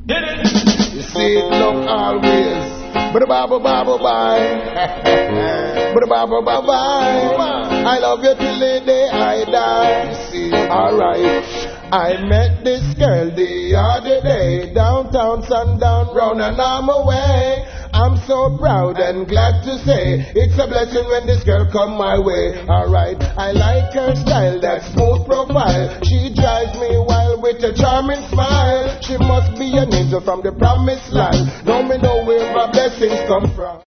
You see it love always. But baba baba bye. But baba bye bye. I love you till the day I die. You see, alright. I met this girl the other day, downtown, sundown, round and I'm away. I'm so proud and glad to say it's a blessing when this girl come my way. Alright, I like her style, that smooth profile. She drives me wild with a charming smile. She must be an angel from the promised land. Don't me know where my blessings come from.